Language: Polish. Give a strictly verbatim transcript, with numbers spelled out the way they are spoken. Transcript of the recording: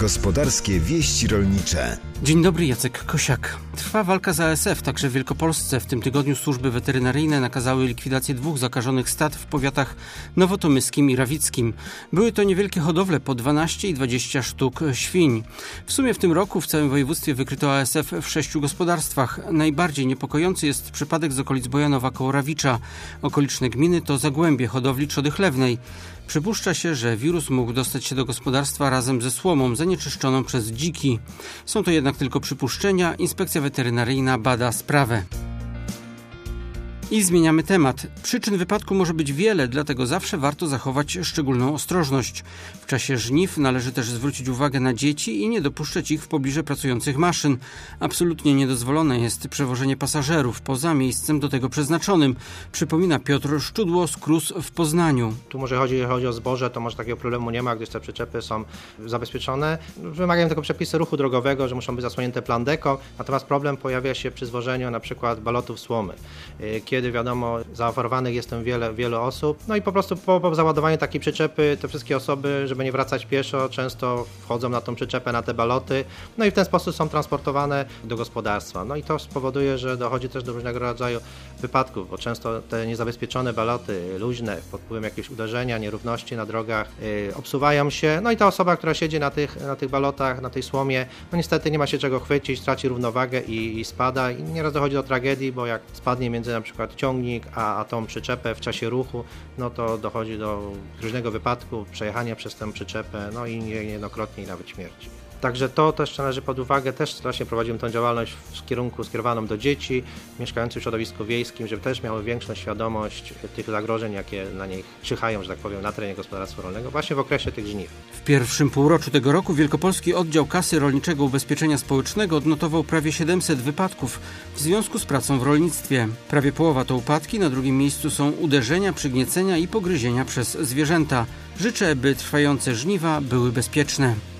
Gospodarskie wieści rolnicze. Dzień dobry, Jacek Kosiak. Trwa walka z A S F, także w Wielkopolsce. W tym tygodniu służby weterynaryjne nakazały likwidację dwóch zakażonych stad w powiatach nowotomyskim i rawickim. Były to niewielkie hodowle po dwanaście i dwadzieścia sztuk świń. W sumie w tym roku w całym województwie wykryto A S F w sześciu gospodarstwach. Najbardziej niepokojący jest przypadek z okolic Bojanowa koło Rawicza. Okoliczne gminy to zagłębie hodowli trzody chlewnej. Przypuszcza się, że wirus mógł dostać się do gospodarstwa razem ze słomą zanieczyszczoną przez dziki. Są to jednak tylko przypuszczenia. Inspekcja weterynaryjna bada sprawę. I zmieniamy temat. Przyczyn wypadku może być wiele, dlatego zawsze warto zachować szczególną ostrożność. W czasie żniw należy też zwrócić uwagę na dzieci i nie dopuszczać ich w pobliże pracujących maszyn. Absolutnie niedozwolone jest przewożenie pasażerów poza miejscem do tego przeznaczonym, przypomina Piotr Szczudło z Krus w Poznaniu. Tu może chodzi, jeżeli chodzi o zboże, to może takiego problemu nie ma, gdyż te przyczepy są zabezpieczone. Wymagają tylko przepisy ruchu drogowego, że muszą być zasłonięte plandeką, natomiast problem pojawia się przy zwożeniu na przykład balotów słomy. Kiedy wiadomo, zaoferowanych jest tam wiele, wiele osób. No i po prostu po, po załadowaniu takiej przyczepy te wszystkie osoby, żeby nie wracać pieszo, często wchodzą na tą przyczepę, na te baloty, no i w ten sposób są transportowane do gospodarstwa. No i to spowoduje, że dochodzi też do różnego rodzaju wypadków, bo często te niezabezpieczone baloty, luźne, pod wpływem jakiegoś uderzenia, nierówności na drogach, yy, obsuwają się. No i ta osoba, która siedzi na tych, na tych balotach, na tej słomie, no niestety nie ma się czego chwycić, traci równowagę i, i spada. I nieraz dochodzi do tragedii, bo jak spadnie między na przykład ciągnik, a, a tą przyczepę w czasie ruchu, no to dochodzi do różnego wypadku, przejechania przez tę przyczepę, no i niejednokrotnie nawet śmierci. Także to też należy pod uwagę, też właśnie prowadzimy tę działalność w kierunku skierowaną do dzieci mieszkających w środowisku wiejskim, żeby też miały większą świadomość tych zagrożeń, jakie na nich czyhają, że tak powiem, na terenie gospodarstwa rolnego, właśnie w okresie tych żniw. W pierwszym półroczu tego roku Wielkopolski Oddział Kasy Rolniczego Ubezpieczenia Społecznego odnotował prawie siedemset wypadków w związku z pracą w rolnictwie. Prawie połowa to upadki, na drugim miejscu są uderzenia, przygniecenia i pogryzienia przez zwierzęta. Życzę, by trwające żniwa były bezpieczne.